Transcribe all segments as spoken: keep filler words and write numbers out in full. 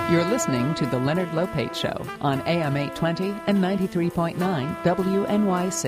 You're listening to The Leonard Lopate Show on A M eight twenty and ninety-three point nine W N Y C.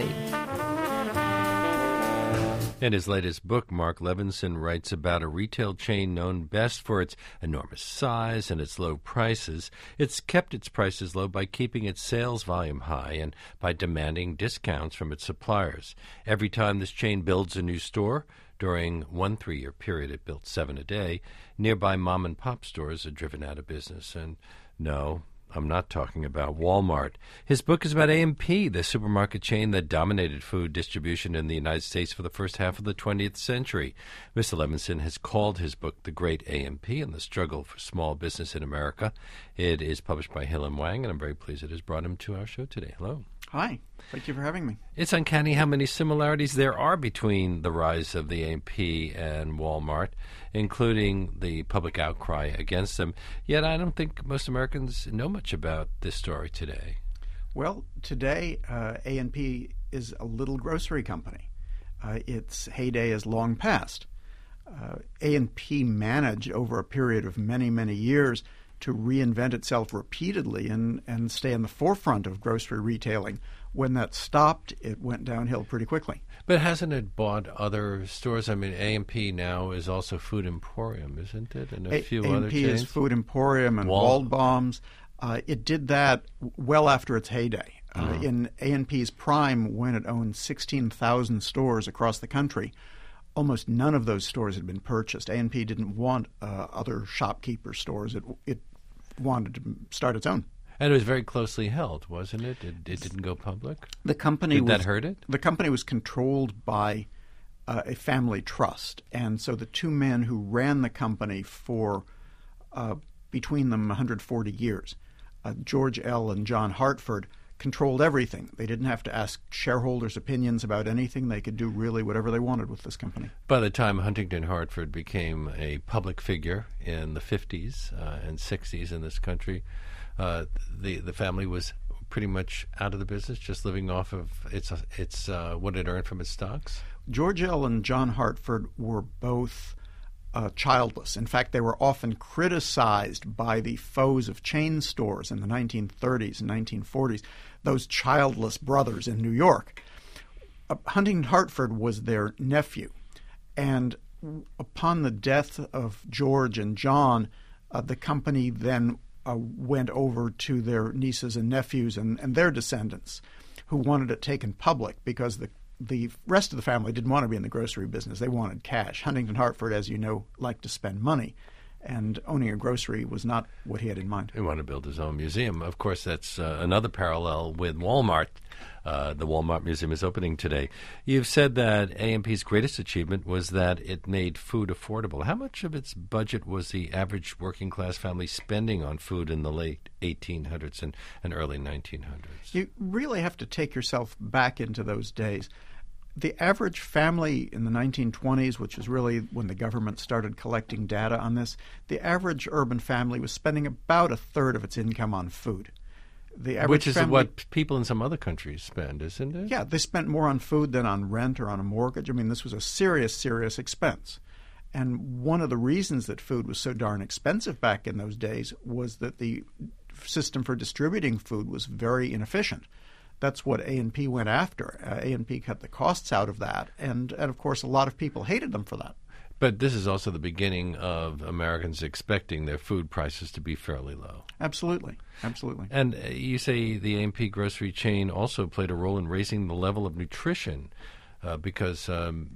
In his latest book, Mark Levinson writes about a retail chain known best for its enormous size and its low prices. It's kept its prices low by keeping its sales volume high and by demanding discounts from its suppliers. Every time this chain builds a new store, during one three-year period it built seven a day, nearby mom-and-pop stores are driven out of business. And no, I'm not talking about Walmart. His book is about A and P, the supermarket chain that dominated food distribution in the United States for the first half of the twentieth century. Mister Levinson has called his book The Great A and P and the Struggle for Small Business in America. It is published by Hill and Wang, and I'm very pleased it has brought him to our show today. Hello. Hi. Thank you for having me. It's uncanny how many similarities there are between the rise of the A and P and Walmart, including the public outcry against them. Yet I don't think most Americans know much about this story today. Well, today uh, A and P is a little grocery company. Uh, its heyday is long past. Uh, A and P managed over a period of many, many years to reinvent itself repeatedly and, and stay in the forefront of grocery retailing. When that stopped, it went downhill pretty quickly. But hasn't it bought other stores? I mean, A and P now is also Food Emporium, isn't it? And a, a- few A and other P chains. is Food Emporium and Wal- Waldbaum's. Uh, it did that well after its heyday. Uh, Mhm. In A and P's prime, when it owned sixteen thousand stores across the country, almost none of those stores had been purchased. A and P didn't want uh, other shopkeeper stores. It, it wanted to start its own. And it was very closely held, wasn't it? It, it didn't go public? The company Did was, that hurt it? The company was controlled by uh, a family trust, and so the two men who ran the company for uh, between them one hundred forty years, uh, George L. and John Hartford, controlled everything. They didn't have to ask shareholders' opinions about anything. They could do really whatever they wanted with this company. By the time Huntington Hartford became a public figure in the fifties uh, and sixties in this country, uh, the the family was pretty much out of the business, just living off of its its uh, what it earned from its stocks. George L. and John Hartford were both uh, childless. In fact, they were often criticized by the foes of chain stores in the nineteen thirties and nineteen forties, those childless brothers in New York. Uh, Huntington Hartford was their nephew, and upon the death of George and John, uh, the company then uh, went over to their nieces and nephews and, and their descendants, who wanted it taken public because the the rest of the family didn't want to be in the grocery business. They wanted cash. Huntington Hartford, as you know, liked to spend money, and owning a grocery was not what he had in mind. He wanted to build his own museum. Of course, that's uh, another parallel with Walmart. Uh, the Walmart Museum is opening today. You've said that A and P's greatest achievement was that it made food affordable. How much of its budget was the average working-class family spending on food in the late eighteen hundreds and, and early nineteen hundreds? You really have to take yourself back into those days. The average family in the nineteen twenties, which is really when the government started collecting data on this, the average urban family was spending about a third of its income on food. The average Which is family, what people in some other countries spend, isn't it? Yeah, they spent more on food than on rent or on a mortgage. I mean, this was a serious, serious expense. And one of the reasons that food was so darn expensive back in those days was that the system for distributing food was very inefficient. That's what A and P went after. Uh, A and P cut the costs out of that. And, and, of course, a lot of people hated them for that. But this is also the beginning of Americans expecting their food prices to be fairly low. Absolutely. Absolutely. And uh, you say the A and P grocery chain also played a role in raising the level of nutrition uh, because um,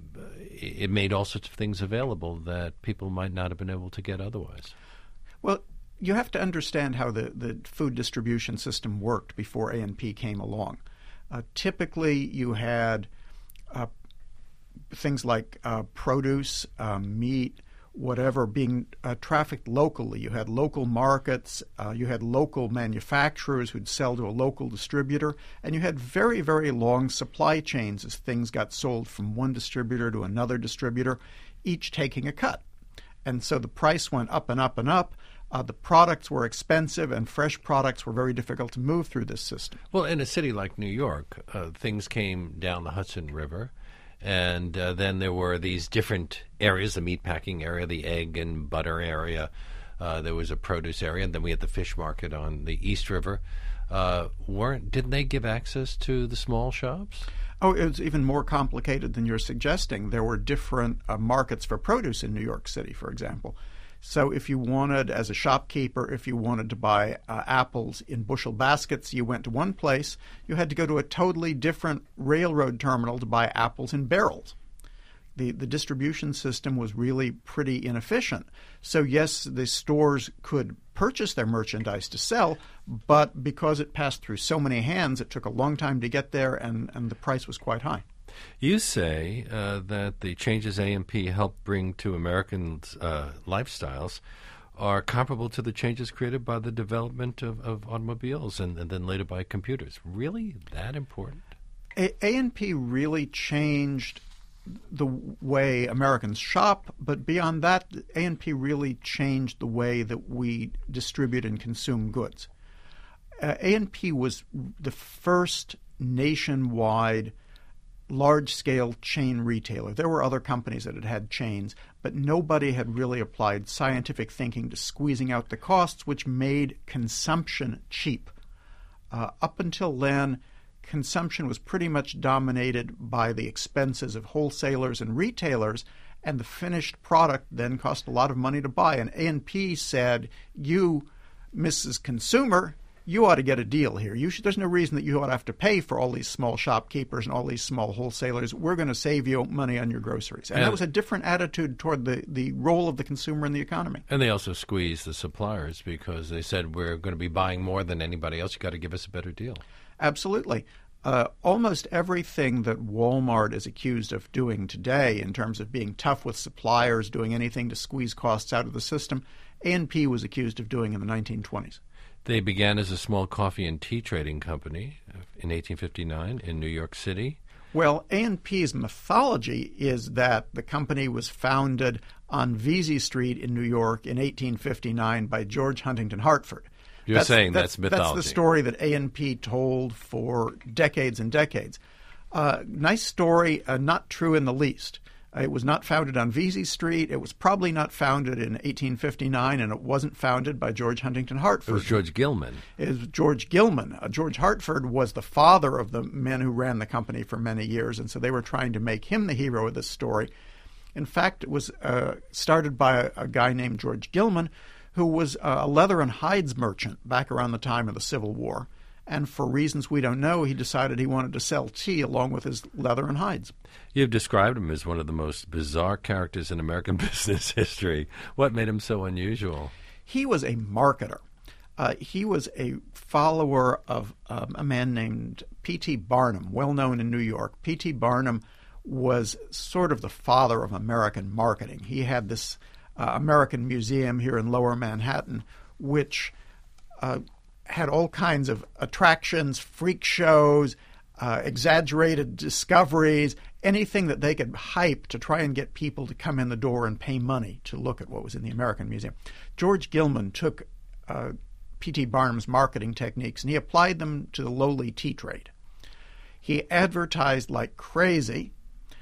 it made all sorts of things available that people might not have been able to get otherwise. Well, you have to understand how the, the food distribution system worked before A and P came along. Uh, typically, you had uh, things like uh, produce, uh, meat, whatever, being uh, trafficked locally. You had local markets, uh, you had local manufacturers who'd sell to a local distributor, and you had very, very long supply chains as things got sold from one distributor to another distributor, each taking a cut. And so the price went up and up and up. Uh, the products were expensive, and fresh products were very difficult to move through this system. Well, in a city like New York, uh, things came down the Hudson River, and uh, then there were these different areas, the meatpacking area, the egg and butter area, Uh, there was a produce area, and then we had the fish market on the East River. Uh, weren't didn't they give access to the small shops? Oh, it was even more complicated than you're suggesting. There were different uh, markets for produce in New York City, for example. So if you wanted, as a shopkeeper, if you wanted to buy uh, apples in bushel baskets, you went to one place. You had to go to a totally different railroad terminal to buy apples in barrels. The, the distribution system was really pretty inefficient. So yes, the stores could purchase their merchandise to sell, but because it passed through so many hands, it took a long time to get there, and, and the price was quite high. You say uh, that the changes A M P helped bring to Americans' uh, lifestyles are comparable to the changes created by the development of, of automobiles and, and then later by computers. Really that important? A- A&P really changed the way Americans shop, but beyond that, A and P really changed the way that we distribute and consume goods. Uh, A and P was the first nationwide large-scale chain retailer. There were other companies that had had chains, but nobody had really applied scientific thinking to squeezing out the costs, which made consumption cheap. Uh, up until then, consumption was pretty much dominated by the expenses of wholesalers and retailers, and the finished product then cost a lot of money to buy. And A and P said, you, Missus Consumer, you ought to get a deal here. You should, there's no reason that you ought to have to pay for all these small shopkeepers and all these small wholesalers. We're going to save you money on your groceries. And, and that was a different attitude toward the, the role of the consumer in the economy. And they also squeezed the suppliers because they said, we're going to be buying more than anybody else. You've got to give us a better deal. Absolutely. Uh, almost everything that Walmart is accused of doing today in terms of being tough with suppliers, doing anything to squeeze costs out of the system, A and P was accused of doing in the nineteen twenties. They began as a small coffee and tea trading company in eighteen fifty-nine in New York City. Well, A and P's mythology is that the company was founded on Vesey Street in New York in eighteen fifty-nine by George Huntington Hartford. You're that's, saying that's, that's mythology. That's the story that A and P told for decades and decades. Uh, nice story, uh, not true in the least. Uh, it was not founded on Vesey Street. It was probably not founded in eighteen fifty-nine, and it wasn't founded by George Huntington Hartford. It was George Gilman. It was George Gilman. Uh, George Hartford was the father of the men who ran the company for many years, and so they were trying to make him the hero of this story. In fact, it was uh, started by a, a guy named George Gilman, who was a leather and hides merchant back around the time of the Civil War. And for reasons we don't know, he decided he wanted to sell tea along with his leather and hides. You've described him as one of the most bizarre characters in American business history. What made him so unusual? He was a marketer. Uh, he was a follower of um, a man named P T Barnum, well known in New York. P T Barnum was sort of the father of American marketing. He had this Uh, American Museum here in Lower Manhattan, which uh, had all kinds of attractions, freak shows, uh, exaggerated discoveries, anything that they could hype to try and get people to come in the door and pay money to look at what was in the American Museum. George Gilman took uh, P T Barnum's marketing techniques and he applied them to the lowly tea trade. He advertised like crazy.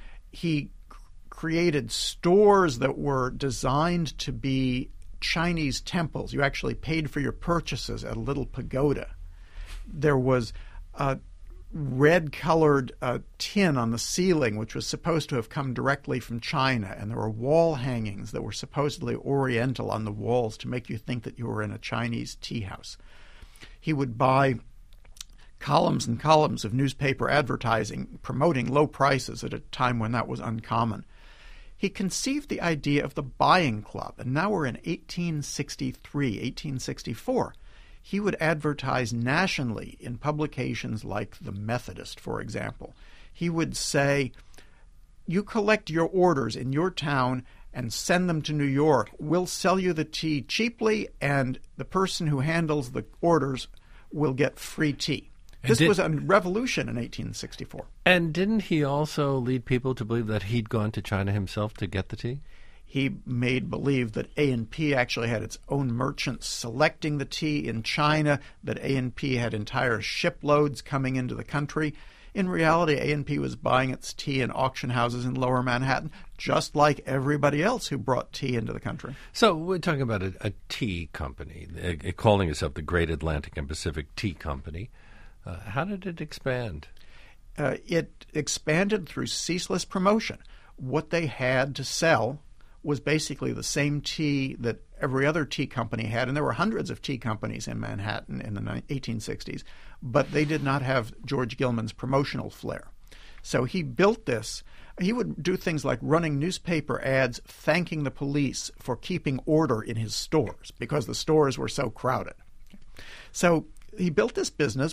He created stores that were designed to be Chinese temples. You actually paid for your purchases at a little pagoda. There was a red-colored uh, tin on the ceiling, which was supposed to have come directly from China, and there were wall hangings that were supposedly oriental on the walls to make you think that you were in a Chinese tea house. He would buy columns and columns of newspaper advertising promoting low prices at a time when that was uncommon. He conceived the idea of the buying club, and now we're in eighteen sixty-three, eighteen sixty-four. He would advertise nationally in publications like The Methodist, for example. He would say, you collect your orders in your town and send them to New York. We'll sell you the tea cheaply, and the person who handles the orders will get free tea. And this did, was a revolution in eighteen sixty-four. And didn't he also lead people to believe that he'd gone to China himself to get the tea? He made believe that A and P actually had its own merchants selecting the tea in China, that A and P had entire shiploads coming into the country. In reality, A and P was buying its tea in auction houses in Lower Manhattan, just like everybody else who brought tea into the country. So we're talking about a, a tea company, uh, calling itself the Great Atlantic and Pacific Tea Company. Uh, how did it expand? Uh, it expanded through ceaseless promotion. What they had to sell was basically the same tea that every other tea company had, and there were hundreds of tea companies in Manhattan in the eighteen sixties, but they did not have George Gilman's promotional flair. So he built this. He would do things like running newspaper ads thanking the police for keeping order in his stores because the stores were so crowded. So he built this business.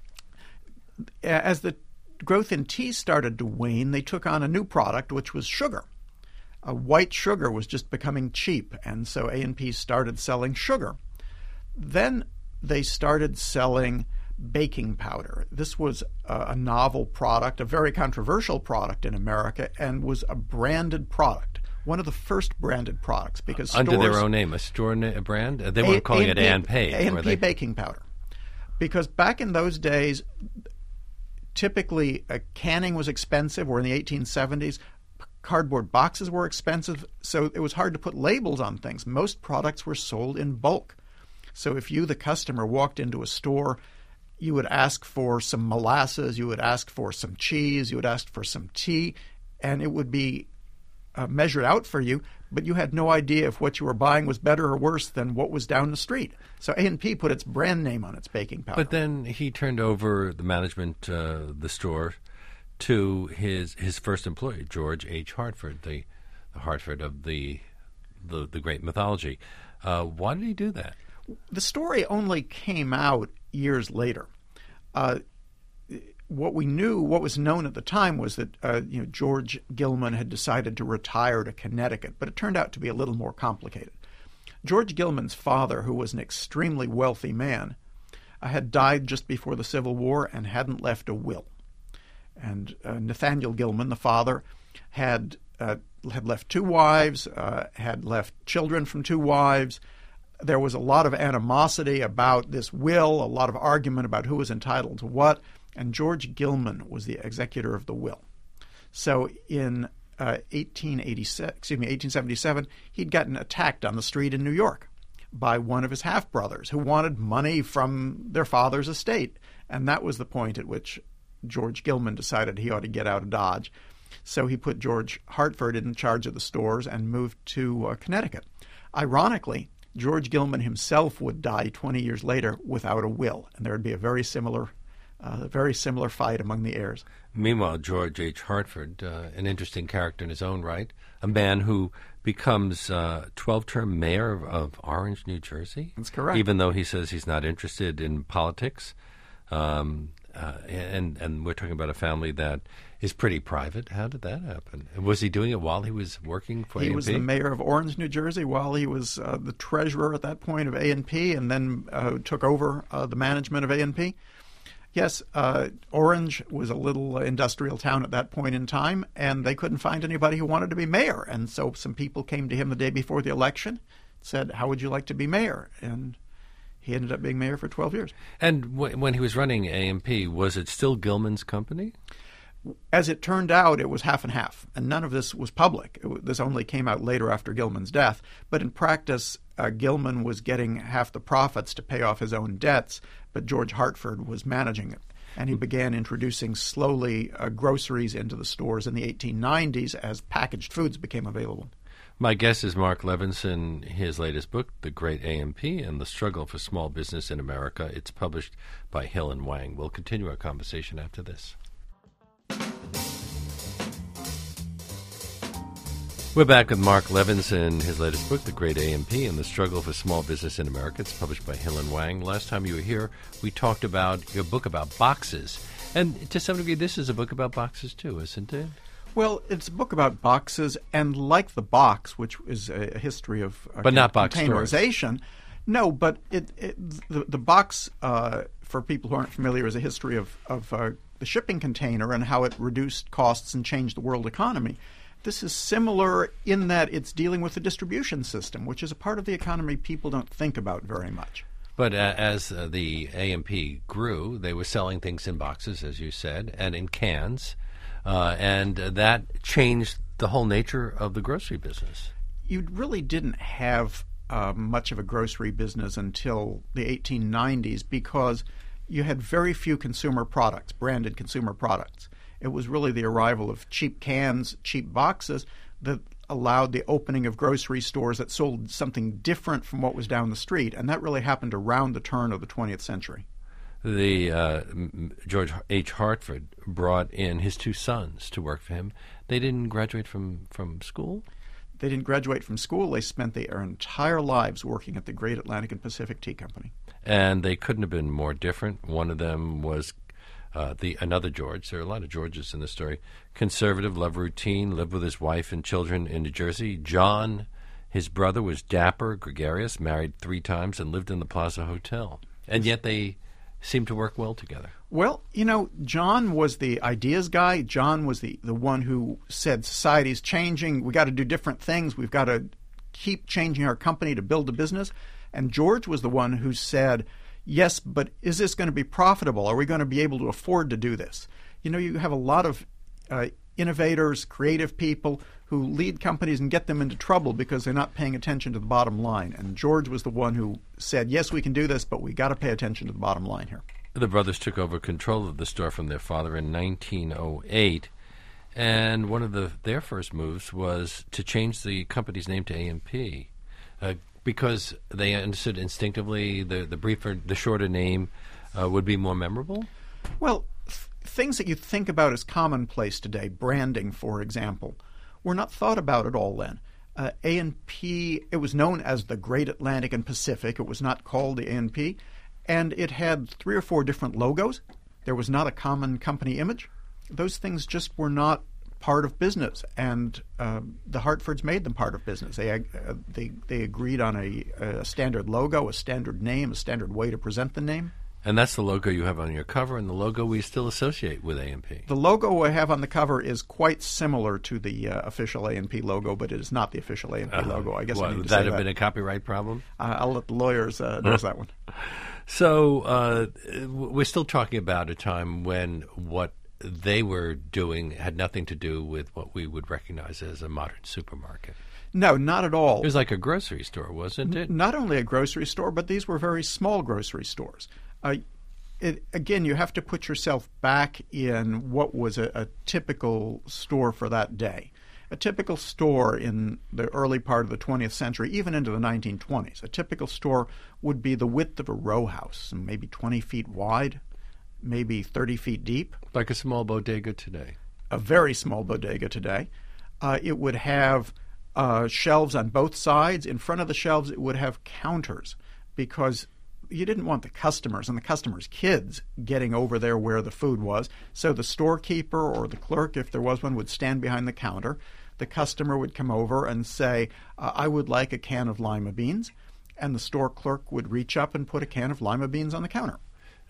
As the growth in tea started to wane, they took on a new product, which was sugar. Uh, white sugar was just becoming cheap, and so A and P started selling sugar. Then they started selling baking powder. This was a, a novel product, a very controversial product in America, and was a branded product, one of the first branded products. Because Under stores, their own name, a store na- a brand? They weren't calling it A and P. A and P baking powder. Because back in those days, typically uh, canning was expensive, or in the eighteen seventies, cardboard boxes were expensive, so it was hard to put labels on things. Most products were sold in bulk. So if you, the customer, walked into a store, you would ask for some molasses, you would ask for some cheese, you would ask for some tea, and it would be uh, measured out for you, but you had no idea if what you were buying was better or worse than what was down the street. So A and P put its brand name on its baking powder. But then he turned over the management, uh, the store, to his his first employee, George H. Hartford, the, the Hartford of the the, the great mythology. Uh, why did he do that? The story only came out years later. Uh, what we knew, what was known at the time, was that uh, you know George Gilman had decided to retire to Connecticut, but it turned out to be a little more complicated. George Gilman's father, who was an extremely wealthy man, uh, had died just before the Civil War and hadn't left a will. And uh, Nathaniel Gilman, the father, had uh, had left two wives, uh, had left children from two wives. There was a lot of animosity about this will, a lot of argument about who was entitled to what, and George Gilman was the executor of the will. So in uh, eighteen eighty-six, excuse me, eighteen seventy-seven, he'd gotten attacked on the street in New York by one of his half-brothers who wanted money from their father's estate, and that was the point at which George Gilman decided he ought to get out of Dodge. So he put George Hartford in charge of the stores and moved to uh, Connecticut. Ironically, George Gilman himself would die twenty years later without a will, and there would be a very similar, uh, very similar fight among the heirs. Meanwhile, George H. Hartford, uh, an interesting character in his own right, a man who becomes uh, twelve-term mayor of, of Orange, New Jersey. That's correct. Even though he says he's not interested in politics. Um, Uh, and and we're talking about a family that is pretty private. How did that happen? Was he doing it while he was working for A and P? He was the mayor of Orange, New Jersey, while he was uh, the treasurer at that point of A and P, and then uh, took over uh, the management of A and P. Yes, uh, Orange was a little industrial town at that point in time, and they couldn't find anybody who wanted to be mayor. And so some people came to him the day before the election, said, "How would you like to be mayor?" And he ended up being mayor for twelve years. And w- when he was running A and P, was it still Gilman's company? As it turned out, it was half and half, and none of this was public. It w- this only came out later after Gilman's death. But in practice, uh, Gilman was getting half the profits to pay off his own debts, but George Hartford was managing it. And he began introducing slowly uh, groceries into the stores in the eighteen nineties as packaged foods became available. My guest is Mark Levinson. His latest book, The Great A and P and the Struggle for Small Business in America. It's published by Hill and Wang. We'll continue our conversation after this. We're back with Mark Levinson. His latest book, The Great A and P and the Struggle for Small Business in America. It's published by Hill and Wang. Last time you were here, we talked about your book about boxes. And to some degree, this is a book about boxes too, isn't it? Well, it's a book about boxes, and like the box, which is a, a history of uh, but not box containerization. No, but it, it the, the box, uh, for people who aren't familiar, is a history of, of uh, the shipping container and how it reduced costs and changed the world economy. This is similar in that it's dealing with the distribution system, which is a part of the economy people don't think about very much. But uh, as uh, the A M P grew, they were selling things in boxes, as you said, and in cans, uh, and uh, that changed the whole nature of the grocery business. You really didn't have uh, much of a grocery business until the eighteen nineties because you had very few consumer products, branded consumer products. It was really the arrival of cheap cans, cheap boxes that allowed the opening of grocery stores that sold something different from what was down the street, and that really happened around the turn of the twentieth century. The uh, George H. Hartford brought in his two sons to work for him. They didn't graduate from, from school? They didn't graduate from school. They spent their entire lives working at the Great Atlantic and Pacific Tea Company. And they couldn't have been more different. One of them was Uh, the another George. There are a lot of Georges in the story. Conservative, loved routine, lived with his wife and children in New Jersey. John, his brother, was dapper, gregarious, married three times, and lived in the Plaza Hotel. And yet they seemed to work well together. Well, you know, John was the ideas guy. John was the, the one who said society's changing. We got to do different things. We've got to keep changing our company to build a business. And George was the one who said, yes, but is this going to be profitable? Are we going to be able to afford to do this? You know, you have a lot of uh, innovators, creative people who lead companies and get them into trouble because they're not paying attention to the bottom line. And George was the one who said, yes, we can do this, but we got to pay attention to the bottom line here. The brothers took over control of the store from their father in nineteen oh eight, and one of the, their first moves was to change the company's name to A M P. Uh, Because they understood instinctively the, the briefer, the shorter name uh, would be more memorable? Well, th- things that you think about as commonplace today, branding, for example, were not thought about at all then. Uh, A and P, it was known as the Great Atlantic and Pacific. It was not called the A and P. And it had three or four different logos. There was not a common company image. Those things just were not part of business, and uh, the Hartfords made them part of business. They uh, they they agreed on a, a standard logo, a standard name, a standard way to present the name. And that's the logo you have on your cover, and the logo we still associate with A M P. The logo I have on the cover is quite similar to the uh, official A and P logo, but it is not the official A and P uh, logo. I guess well, I need to would say that have that. been a copyright problem? Uh, I'll let the lawyers uh, address that one. So uh, we're still talking about a time when what they were doing had nothing to do with what we would recognize as a modern supermarket. No, not at all. It was like a grocery store, wasn't it? N- not only a grocery store, but these were very small grocery stores. Uh, it, again, you have to put yourself back in what was a, a typical store for that day. A typical store in the early part of the twentieth century, even into the nineteen twenties, a typical store would be the width of a row house, maybe twenty feet wide, maybe thirty feet deep. Like a small bodega today. A very small bodega today. Uh, it would have uh, shelves on both sides. In front of the shelves, it would have counters because you didn't want the customers and the customers' kids getting over there where the food was. So the storekeeper or the clerk, if there was one, would stand behind the counter. The customer would come over and say, uh, I would like a can of lima beans. And the store clerk would reach up and put a can of lima beans on the counter.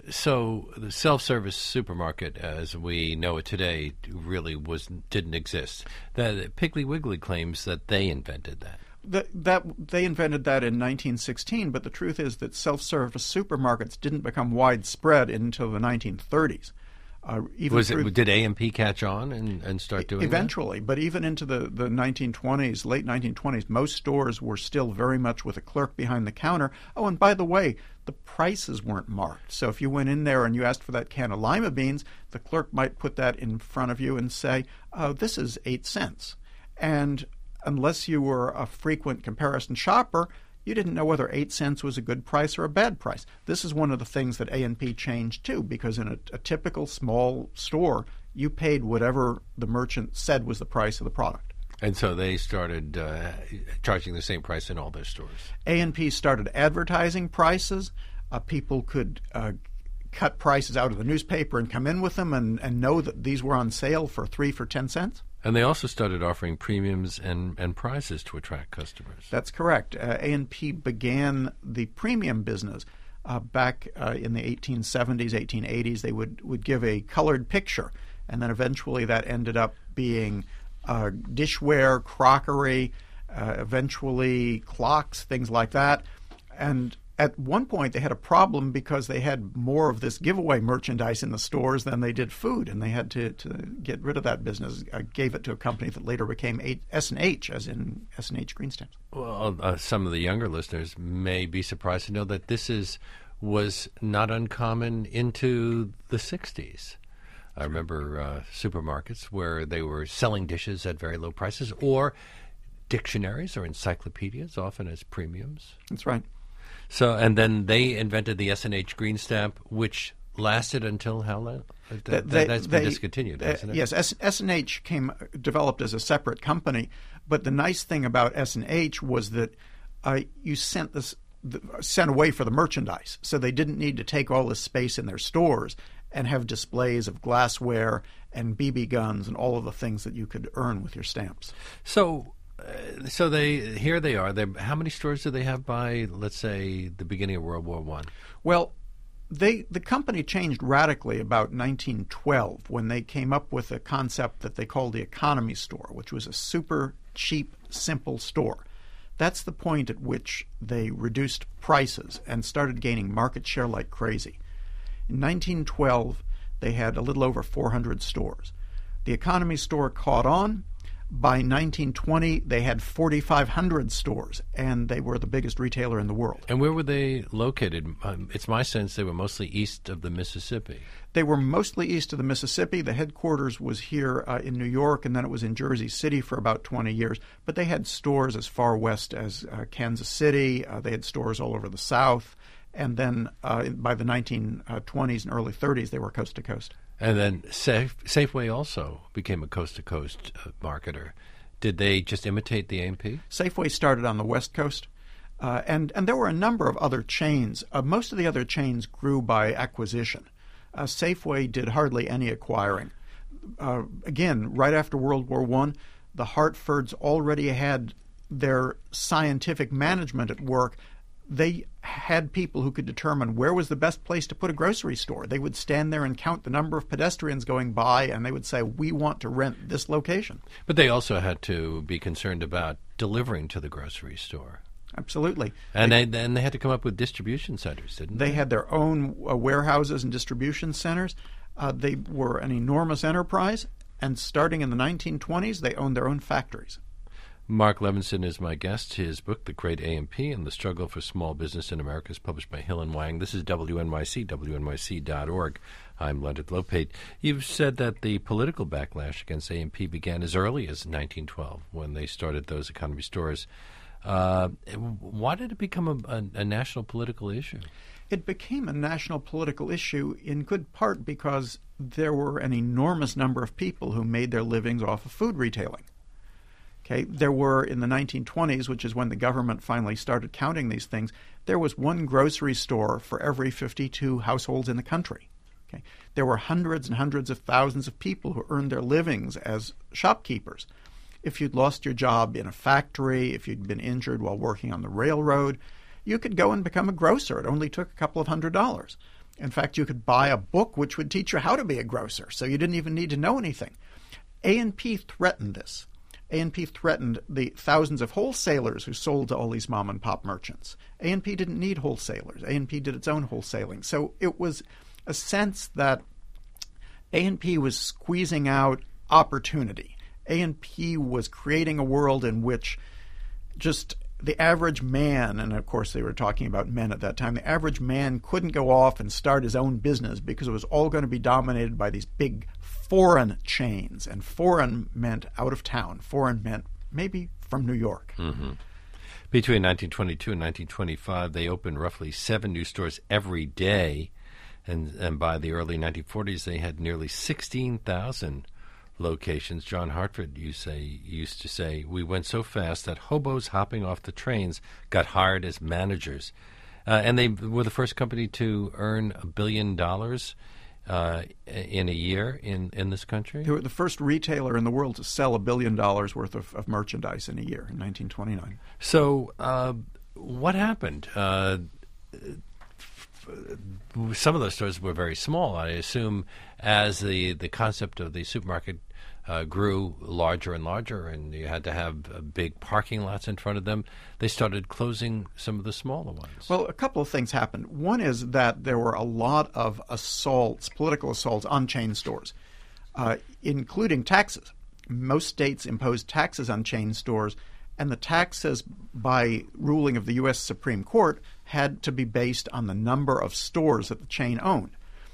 So the self-service supermarket, as we know it today, really was didn't exist. The, Piggly Wiggly claims that they invented that. That, that they invented that in nineteen sixteen, but the truth is that self-service supermarkets didn't become widespread until the nineteen thirties. Uh, even Was through, it, did A M P catch on and, and start doing eventually, that? But even into the, the nineteen twenties, late nineteen twenties, most stores were still very much with a clerk behind the counter. Oh, and by the way, the prices weren't marked. So if you went in there and you asked for that can of lima beans, the clerk might put that in front of you and say, oh, this is eight cents. And unless you were a frequent comparison shopper, you didn't know whether eight cents was a good price or a bad price. This is one of the things that A and P changed too, because in a, a typical small store, you paid whatever the merchant said was the price of the product. And so they started uh, charging the same price in all their stores. A and P started advertising prices. Uh, people could uh, cut prices out of the newspaper and come in with them and, and know that these were on sale for three for ten cents. And they also started offering premiums and, and prizes to attract customers. That's correct. Uh, A and P began the premium business uh, back uh, in the eighteen seventies, eighteen eighties. They would, would give a colored picture, and then eventually that ended up being uh, dishware, crockery, uh, eventually clocks, things like that. And at one point they had a problem because they had more of this giveaway merchandise in the stores than they did food, and they had to, to get rid of that business. Uh, gave it to a company that later became S and H, as in S and H green stamps. Well, uh, some of the younger listeners may be surprised to know that this is was not uncommon into the sixties. I remember uh, supermarkets where they were selling dishes at very low prices, or dictionaries or encyclopedias, often as premiums. That's right. So, and then they invented the S and H green stamp, which lasted until how long? That, they, that's been they, discontinued, hasn't uh, it? Yes, S and H came developed as a separate company, but the nice thing about S and H was that uh, you sent this the, sent away for the merchandise, so they didn't need to take all this space in their stores and have displays of glassware and B B guns and all of the things that you could earn with your stamps. So. Uh, so they here they are. They, how many stores do they have by, let's say, the beginning of World War One? Well, they the company changed radically about nineteen twelve when they came up with a concept that they called the economy store, which was a super cheap, simple store. That's the point at which they reduced prices and started gaining market share like crazy. In nineteen twelve, they had a little over four hundred stores. The economy store caught on. By nineteen twenty, they had forty-five hundred stores, and they were the biggest retailer in the world. And where were they located? Um, it's my sense they were mostly east of the Mississippi. They were mostly east of the Mississippi. The headquarters was here uh, in New York, and then it was in Jersey City for about twenty years. But they had stores as far west as uh, Kansas City. Uh, they had stores all over the South. And then uh, by the nineteen twenties and early thirties, they were coast to coast. And then Safe, Safeway also became a coast-to-coast uh, marketer. Did they just imitate the A and P? Safeway started on the West Coast, uh, and, and there were a number of other chains. Uh, most of the other chains grew by acquisition. Uh, Safeway did hardly any acquiring. Uh, again, right after World War One, the Hartfords already had their scientific management at work. They had people who could determine where was the best place to put a grocery store. They would stand there and count the number of pedestrians going by, and they would say, we want to rent this location. But they also had to be concerned about delivering to the grocery store. Absolutely. And they, they, and they had to come up with distribution centers, didn't they? They had their own uh, warehouses and distribution centers. Uh, they were an enormous enterprise, and starting in the nineteen twenties, they owned their own factories. Mark Levinson is my guest. His book, The Great A and P and the Struggle for Small Business in America, is published by Hill and Wang. This is W N Y C, W N Y C dot org. I'm Leonard Lopate. You've said that the political backlash against A and P began as early as nineteen twelve when they started those economy stores. Uh, why did it become a, a, a national political issue? It became a national political issue in good part because there were an enormous number of people who made their livings off of food retailing. Okay, there were, in the nineteen twenties, which is when the government finally started counting these things, there was one grocery store for every fifty-two households in the country. Okay, there were hundreds and hundreds of thousands of people who earned their livings as shopkeepers. If you'd lost your job in a factory, if you'd been injured while working on the railroad, you could go and become a grocer. It only took a couple of hundred dollars. In fact, you could buy a book which would teach you how to be a grocer, so you didn't even need to know anything. A and P threatened this. A and P threatened the thousands of wholesalers who sold to all these mom-and-pop merchants. A and P didn't need wholesalers. A and P did its own wholesaling. So it was a sense that A and P was squeezing out opportunity. A and P was creating a world in which just the average man, and of course they were talking about men at that time, the average man couldn't go off and start his own business because it was all going to be dominated by these big foreign chains, and foreign meant out of town. Foreign meant maybe from New York. Mm-hmm. Between nineteen twenty-two and nineteen twenty-five, they opened roughly seven new stores every day, and, and by the early nineteen forties, they had nearly sixteen thousand locations. John Hartford you say, used to say, we went so fast that hobos hopping off the trains got hired as managers. Uh, and they were the first company to earn a billion dollars Uh, in a year in, in this country? They were the first retailer in the world to sell a billion dollars worth of, of merchandise in a year in nineteen twenty-nine. So uh, what happened? Uh, some of those stores were very small, I assume, as the, the concept of the supermarket uh, grew larger and larger, and you had to have uh, big parking lots in front of them, they started closing some of the smaller ones. Well, a couple of things happened. One is that there were a lot of assaults, political assaults on chain stores, uh, including taxes. Most states imposed taxes on chain stores, and the taxes, by ruling of the U S Supreme Court, had to be based on the number of stores that the chain owned.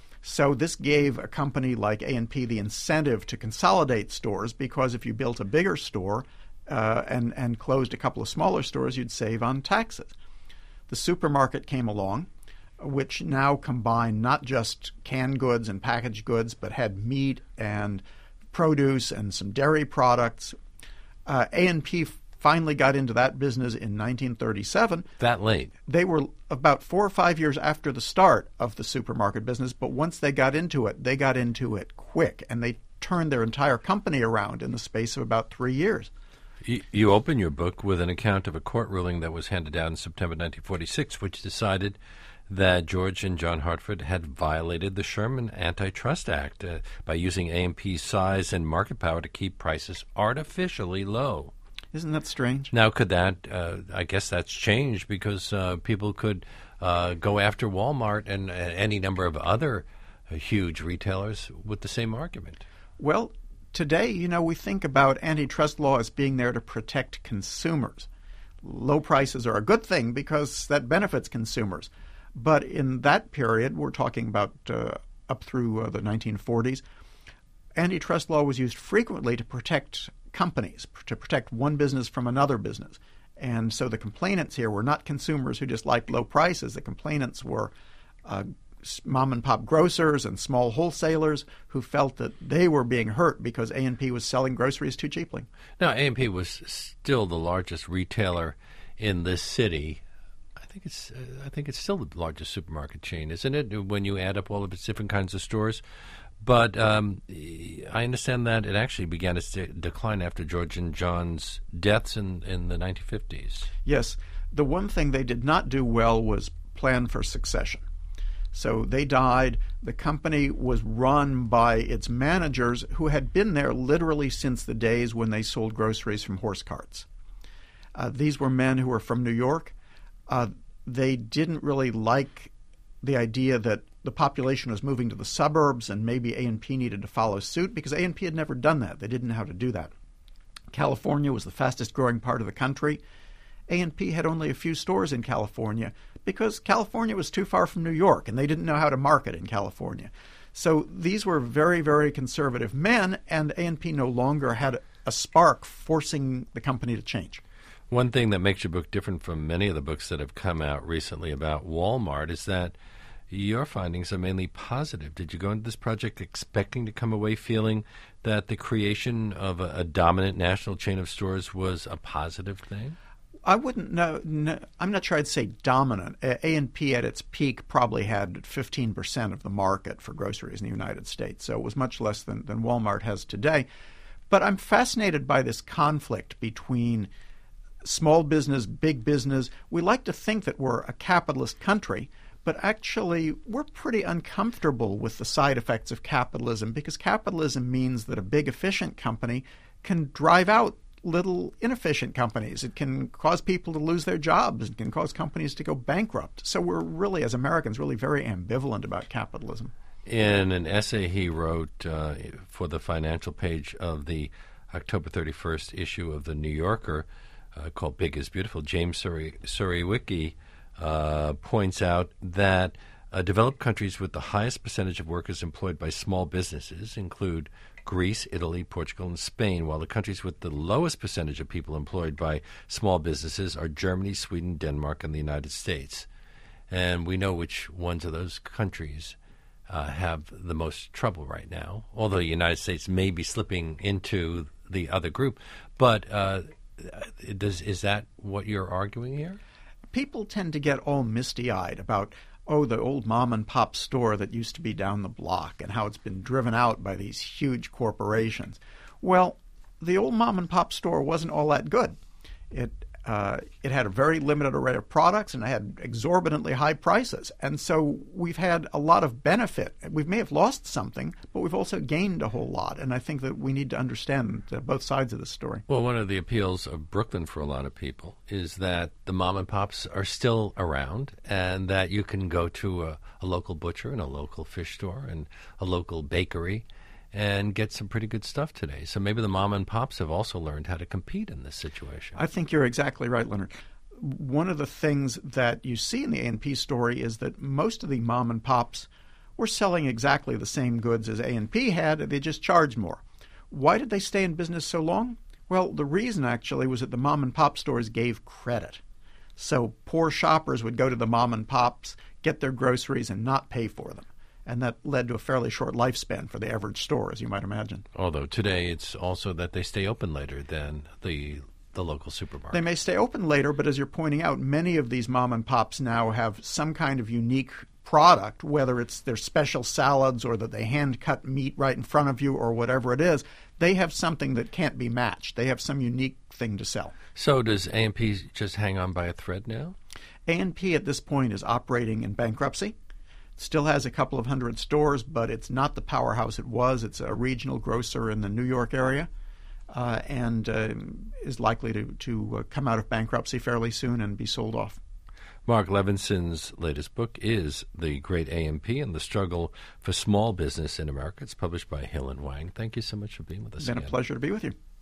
So this gave a company like A and P the incentive to consolidate stores, because if you built a bigger store uh, and, and closed a couple of smaller stores, you'd save on taxes. The supermarket came along, which now combined not just canned goods and packaged goods, but had meat and produce and some dairy products. Uh, A and P finally got into that business in nineteen thirty-seven. That late? They were about four or five years after the start of the supermarket business, but once they got into it, they got into it quick, and they turned their entire company around in the space of about three years. You, you open your book with an account of a court ruling that was handed down in September nineteen forty-six, which decided that George and John Hartford had violated the Sherman Antitrust Act uh, by using A and P's size and market power to keep prices artificially low. Isn't that strange? Now, could that, uh, I guess that's changed because uh, people could uh, go after Walmart and uh, any number of other uh, huge retailers with the same argument. Well, today, you know, we think about antitrust law as being there to protect consumers. Low prices are a good thing because that benefits consumers. But in that period, we're talking about uh, up through uh, the nineteen forties, antitrust law was used frequently to protect companies, to protect one business from another business. And so the complainants here were not consumers who just liked low prices. The complainants were uh, mom-and-pop grocers and small wholesalers who felt that they were being hurt because A and P was selling groceries too cheaply. Now, A and P was still the largest retailer in this city. I think it's uh, I think it's still the largest supermarket chain, isn't it, when you add up all of its different kinds of stores? But um, I understand that it actually began its de- decline after George and John's deaths in, in the nineteen fifties. Yes. The one thing they did not do well was plan for succession. So they died. The company was run by its managers who had been there literally since the days when they sold groceries from horse carts. Uh, these were men who were from New York. Uh, they didn't really like the idea that the population was moving to the suburbs and maybe A and P needed to follow suit because A and P had never done that. They didn't know how to do that. California was the fastest growing part of the country. A and P had only a few stores in California because California was too far from New York and they didn't know how to market in California. So these were very, very conservative men, and A and P no longer had a spark forcing the company to change. One thing that makes your book different from many of the books that have come out recently about Walmart is that your findings are mainly positive. Did you go into this project expecting to come away feeling that the creation of a, a dominant national chain of stores was a positive thing? I wouldn't know. No, I'm not sure I'd say dominant. A and P at its peak probably had fifteen percent of the market for groceries in the United States, so it was much less than, than Walmart has today. But I'm fascinated by this conflict between small business, big business. We like to think that we're a capitalist country, but actually we're pretty uncomfortable with the side effects of capitalism because capitalism means that a big efficient company can drive out little inefficient companies. It can cause people to lose their jobs. It can cause companies to go bankrupt. So we're really, as Americans, really very ambivalent about capitalism. In an essay he wrote uh, for the financial page of the October thirty-first issue of The New Yorker uh, called Big is Beautiful, James Suri- Suriwicki uh, points out that uh, developed countries with the highest percentage of workers employed by small businesses include Greece, Italy, Portugal, and Spain, while the countries with the lowest percentage of people employed by small businesses are Germany, Sweden, Denmark, and the United States. And we know which ones of those countries uh, have the most trouble right now, although the United States may be slipping into the other group. But uh, does, is that what you're arguing here? People tend to get all misty-eyed about oh, the old mom-and-pop store that used to be down the block and how it's been driven out by these huge corporations. Well, the old mom-and-pop store wasn't all that good. It Uh, it had a very limited array of products, and it had exorbitantly high prices. And so we've had a lot of benefit. We may have lost something, but we've also gained a whole lot. And I think that we need to understand uh, both sides of the story. Well, one of the appeals of Brooklyn for a lot of people is that the mom and pops are still around, and that you can go to a, a local butcher and a local fish store and a local bakery and get some pretty good stuff today. So maybe the mom and pops have also learned how to compete in this situation. I think you're exactly right, Leonard. One of the things that you see in the A and P story is that most of the mom and pops were selling exactly the same goods as A and P had, they just charged more. Why did they stay in business so long? Well, the reason actually was that the mom and pop stores gave credit. So poor shoppers would go to the mom and pops, get their groceries, and not pay for them. And that led to a fairly short lifespan for the average store, as you might imagine. Although today it's also that they stay open later than the the local supermarket. They may stay open later, but as you're pointing out, many of these mom and pops now have some kind of unique product, whether it's their special salads or that they hand-cut meat right in front of you or whatever it is. They have something that can't be matched. They have some unique thing to sell. So does A and P just hang on by a thread now? A and P at this point is operating in bankruptcy. Still has a couple of hundred stores, but it's not the powerhouse it was. It's a regional grocer in the New York area, uh, and uh, is likely to, to uh, come out of bankruptcy fairly soon and be sold off. Mark Levinson's latest book is The Great A and P and the Struggle for Small Business in America. It's published by Hill and Wang. Thank you so much for being with us It's been again. a pleasure to be with you.